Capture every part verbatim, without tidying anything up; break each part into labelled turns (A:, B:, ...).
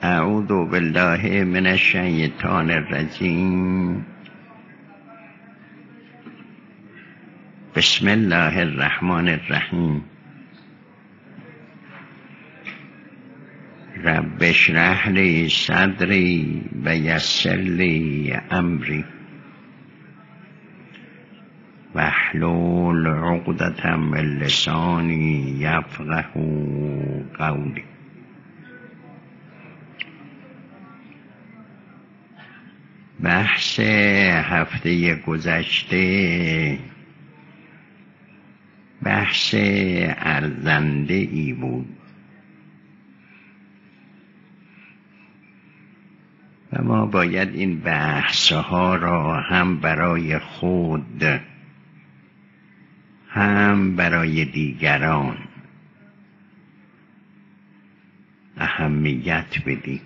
A: اعوذ بالله من الشیطان الرجیم. بسم الله الرحمن الرحیم. رب اشرح لی صدری و یسر لی امری واحلل عقدة من لسانی یفقهوا قولی. بحث هفته گذشته بحث ارزنده ای بود و ما باید این بحث ها را هم برای خود هم برای دیگران اهمیت بدیم.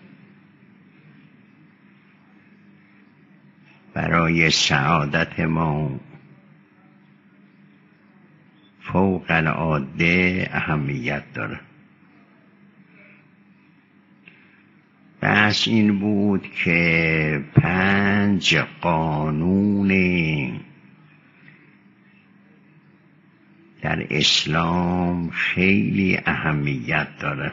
A: برای سعادت ما فوق العاده اهمیت داره. بحث این بود که پنج قانون در اسلام خیلی اهمیت داره.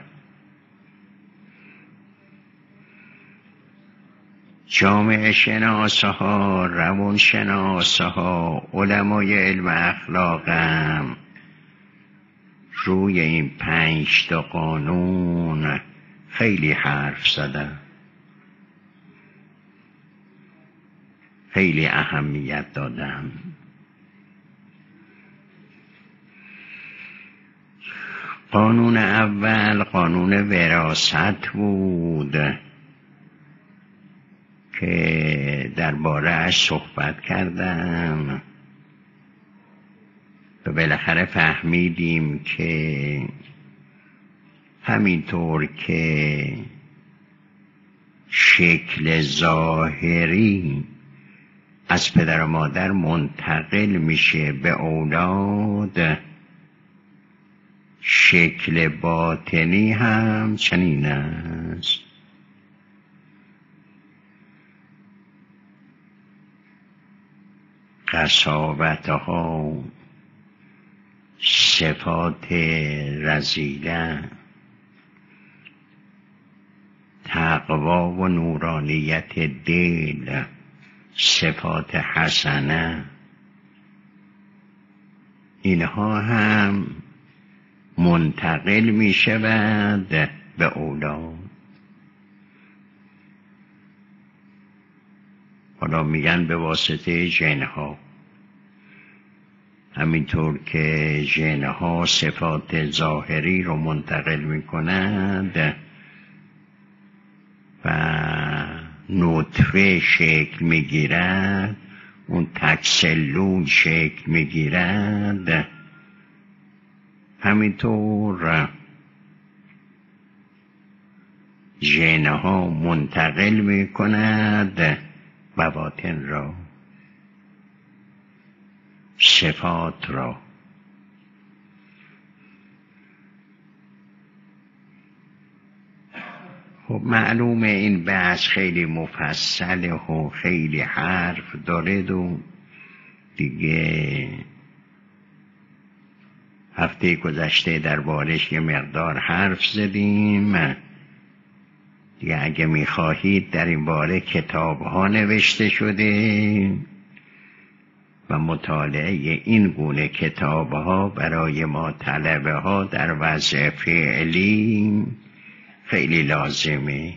A: جامعه شناسها، روان شناسها، علمای علم اخلاق هم روی این پنج تا قانون خیلی حرف زدن، خیلی اهمیت دادن. قانون اول قانون وراثت بود که درباره اش صحبت کردم و بالاخره فهمیدیم که همینطور که شکل ظاهری از پدر و مادر منتقل میشه به اولاد، شکل باطنی هم چنین است. قساوتها، صفات رذیله، تقوا و نورانیت دل، صفات حسنه، اینها هم منتقل می شود به اولاد. حالا میگن به واسطه ژن‌ها، همینطور که ژن‌ها صفات ظاهری رو منتقل میکنند و نطفه شکل میگیرد، اون تکسلول شکل میگیرد، همینطور ژن‌ها منتقل میکند بواطن را، صفات را. خب معلومه این بحث خیلی مفصله و خیلی حرف داره و دیگه هفته گذشته دربارش یه مقدار حرف زدیم. دیگه اگه میخواهید در این باره کتاب ها نوشته شده و مطالعه این گونه کتاب ها برای ما طلبه ها در وضع فعلی خیلی لازمه.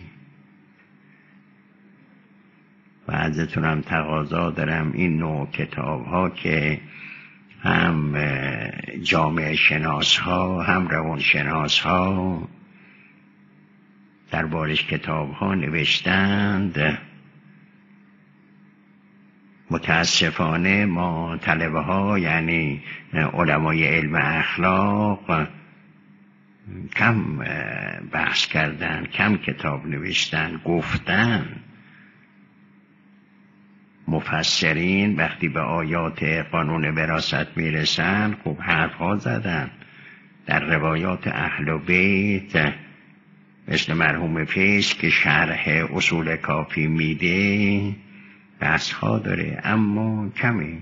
A: و ازتونم تقاضا دارم این نوع کتاب ها که هم جامعه شناس ها هم روان شناس ها در بارش کتاب ها نوشتند، متاسفانه ما طلبه ها یعنی علمای علم اخلاق کم بحث کردن، کم کتاب نوشتن، گفتن. مفسرین وقتی به آیات قانون وراثت میرسن خب حرف ها زدن. در روایات اهل بیت مثل مرحوم فیض که شرح اصول کافی میده بحث ها داره اما کمی.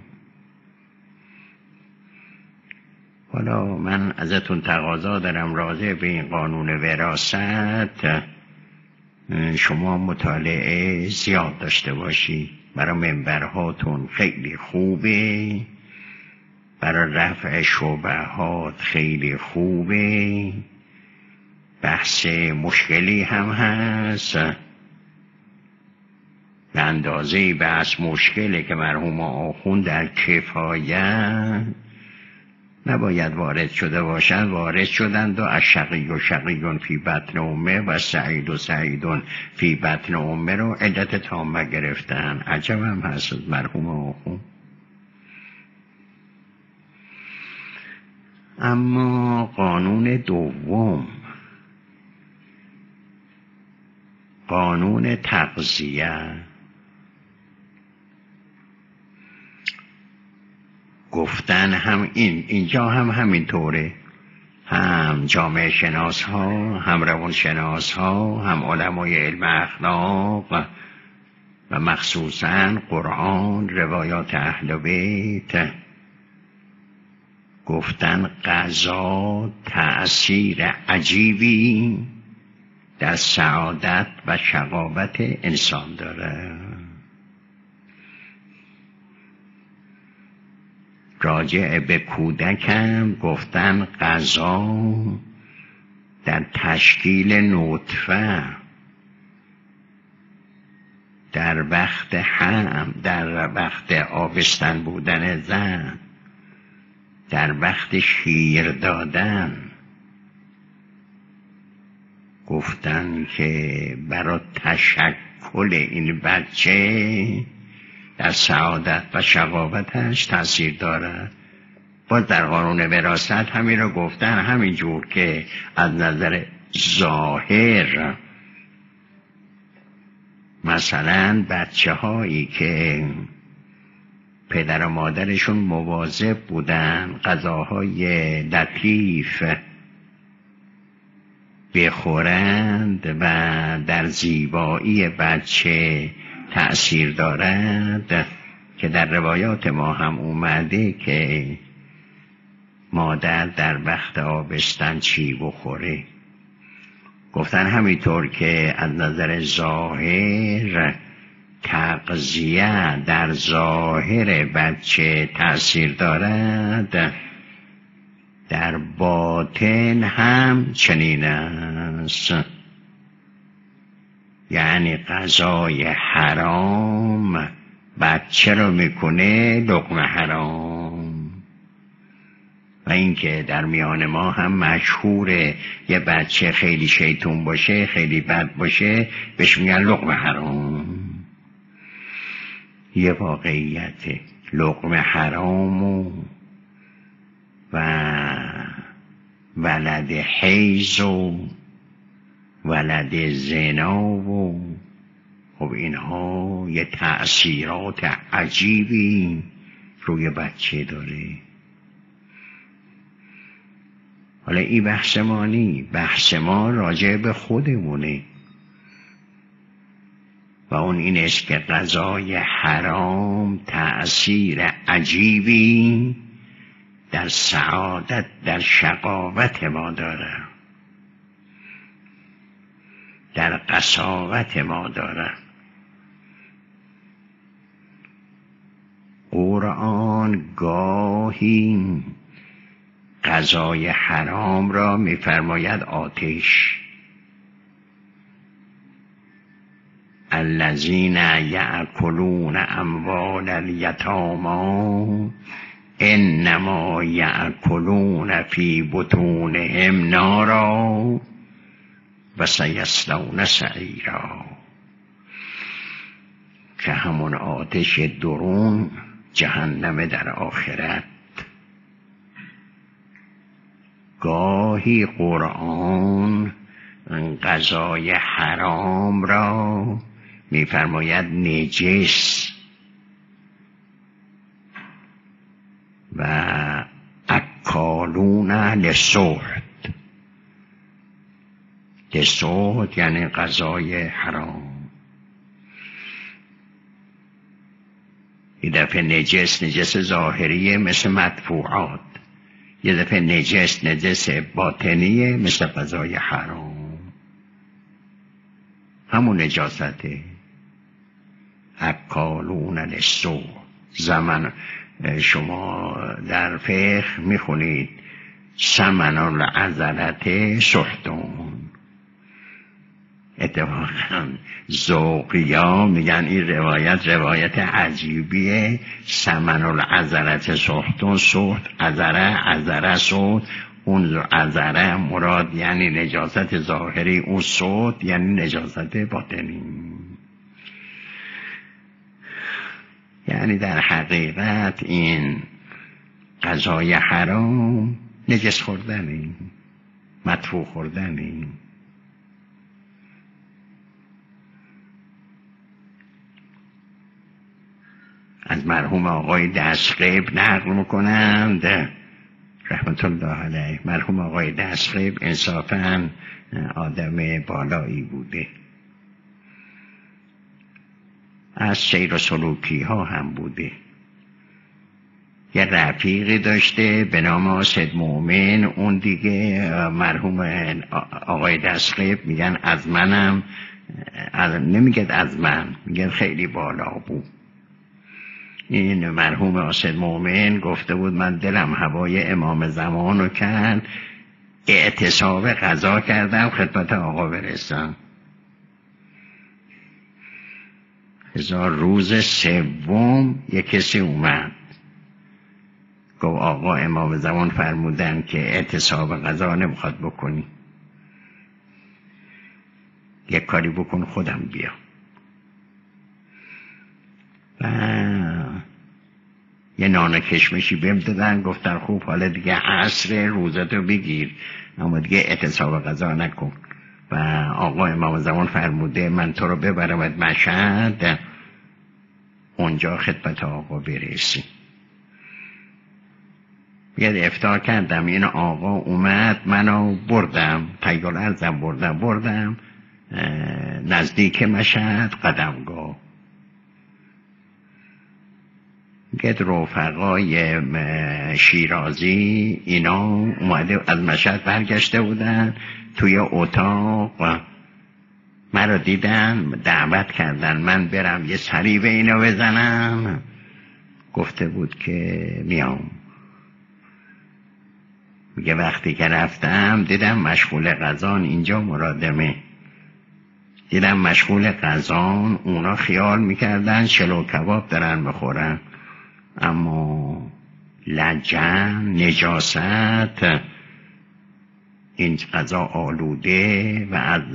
A: حالا من ازتون تقاضا دارم راجع به این قانون وراثت شما مطالعه زیاد داشته باشی. برای منبرهاتون خیلی خوبه، برای رفع شبهات خیلی خوبه، بحث مشکلی هم هست، به اندازه بحث مشکله که مرحوم آخوند در کفایت نباید وارد شده باشند وارد شدند و الشقی و شقیون فی بطن امه و سعید و سعیدون فی بطن امه رو علت تامه گرفتن. عجب هم هست مرحوم آخوند. اما قانون دوم، قانون تغذیه، گفتن هم این اینجا هم همین طوره، هم جامعه شناس ها، هم روان شناس ها، هم علمای علم اخلاق و مخصوصا قرآن، روایات اهل بیت، گفتن غذا تأثیر عجیبی در سعادت و شقاوت انسان داره. راجع به کودکم گفتن غذا در تشکیل نطفه، در وقت حمل، در وقت آبستن بودن زن، در وقت شیر دادن، گفتن که برای تشکل این بچه در سعادت و شقاوتش تأثیر داره. باز در قانون وراثت همین رو گفتن، همین جور که از نظر ظاهر مثلا بچه هایی که پدر و مادرشون مواظب بودن غذاهای لطیف بخورند و در زیبایی بچه تأثیر دارد، که در روایات ما هم اومده که مادر در وقت آبستن چی بخوره. گفتن همینطور که از نظر ظاهر تغذیه در ظاهر بچه تأثیر دارد، در باطن هم چنین است. یعنی غذای حرام بچه رو میکنه لقمه حرام. و اینکه در میان ما هم مشهوره یه بچه خیلی شیطون باشه، خیلی بد باشه، بهش میگن لقمه حرام. یه واقعیت لقمه حرام و و ولد حیض و ولد زنا و خب اینها یه تأثیرات عجیبی روی بچه داره. حالا این بحث ما نی، بحث ما راجع به خودمونه و اون این است که غذای حرام تأثیر عجیبی در سعادت، در شقاوت ما داره، در قساوت ما داره. قرآن گاهی غذای حرام را می‌فرماید آتش. الذین یأکلون اموال الیتامی انما یأکلون فی بطونهم نارا و سیصلون سعیرا، که همون آتش درون جهنم در آخرت. گاهی قرآن غذای حرام را می‌فرماید نجس و اکالون لسحت، دسوت یعنی غذای حرام. یه دفعه نجس نجس ظاهریه مثل مدفوعات، یه دفعه نجس نجس باطنیه مثل غذای حرام. همون نجاسته. اکالون للسوح. زمن شما در فقه میخونید سمن العضلة سحتون. اتفاقا ذوقیا میگن این روایت روایت عجیبیه. سمن العضلة سحتون، سحت عذره، عذره سحت. اون عذره مراد یعنی نجاست ظاهری، اون سحت یعنی نجاست باطنی. یعنی در حقیقت این غذای حرام نجس خوردنی، مدفوع خوردنی. از مرحوم آقای دستقیب نقل میکنند رحمت الله علیه. مرحوم آقای دستقیب انصافاً آدم بالایی بوده، از سیر و سلوکی ها هم بوده. یه رفیقی داشته به نام آسد مومن. اون دیگه مرحوم آقای دستقیب میگن از منم، نمیگن از من، میگن خیلی بالا بود. این مرحوم آسد مومن گفته بود من دلم هوای امام زمان رو کرد، اعتصاب قضا کردم خدمت آقا برسم. هزار روز سوم یک کسی اومد گفت آقا امام زمان فرمودن که اعتصاب قضا نمیخواد بکنی، یک کاری بکن خودم بیا. و یه نان کشمشی بهم دادن، گفتن خوب حالا دیگه عصر روزتو بگیر اما دیگه اعتصاب قضا نکن. و آقا امام زمان فرموده من تو رو ببرمت مشهد، اونجا خدمت آقا برسی. یه افطار کردم، این آقا اومد منو بردم تیال ارزم بردم بردم نزدیک مشهد قدمگاه. گد رفقای شیرازی اینا اومده از مشهد برگشته بودن توی اتاق و مرا دیدن، دعوت کردن من برم یه سری به اینا بزنم. گفته بود که میام. میگه وقتی که رفتم دیدم مشغول غذان، اینجا مرادمه، دیدم مشغول غذان، اونا خیال میکردن شلو کباب دارن بخورن، اما لجن نجاست این غذا آلوده و از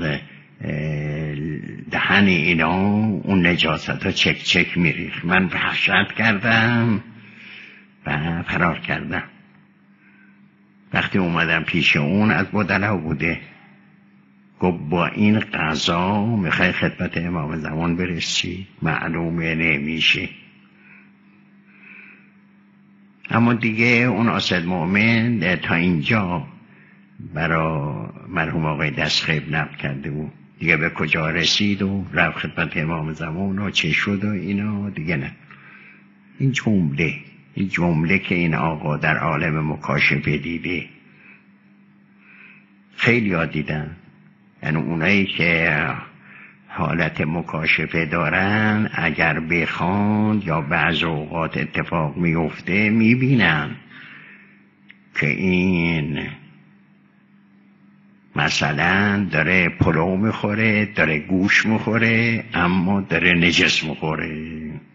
A: دهن اینا اون نجاست ها چک چک میریخ. من وحشت کردم و فرار کردم. وقتی اومدم پیش اون از بدلا بوده، گفت با این غذا میخوای خدمت امام زمان برسی؟ معلومه نمیشه. اما دیگه اون آسد مؤمن تا اینجا برای مرحوم آقای دستخیب نقل کرده بود، دیگه به کجا رسید و رفت خدمت امام زمان و چه شد و اینا دیگه نه. این جمله این جمله که این آقا در عالم مکاشفه دیده خیلی ها دیدن، یعنی اونایی که حالت مکاشفه دارن اگر بخوان یا بعض اوقات اتفاق میفته میبینن که این مثلا داره پلو میخوره، داره گوش میخوره، اما داره نجس میخوره.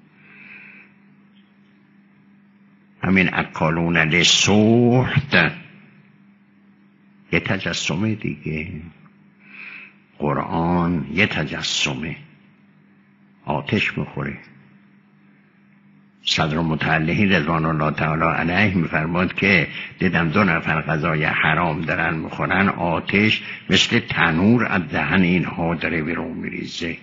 A: همین اکالون للسحت یه تجسمه دیگه. قرآن یه تجسمه، آتش میخوره. صدر متعلهی رضوان الله تعالی علیه میفرماد که دیدم دو نفر غذای حرام دارن میخورن، آتش مثل تنور از دهن اینها داره بیرون میریزه.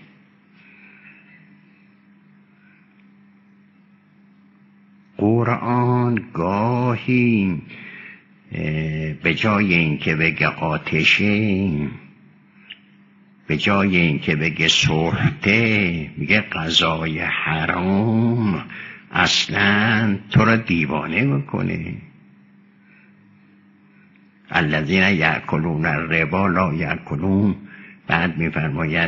A: قرآن گاهی به جای این که بگه آتشه به جای اینکه بگه سحته میگه غذای حرام اصلا تو را دیوانه میکنه. الذین یأکلون الربا لا یأکلون، بعد میفرماید